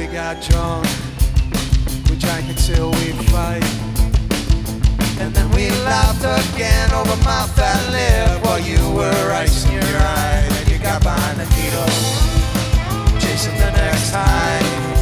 we got drunk, we drank until we fight, and then we laughed again over my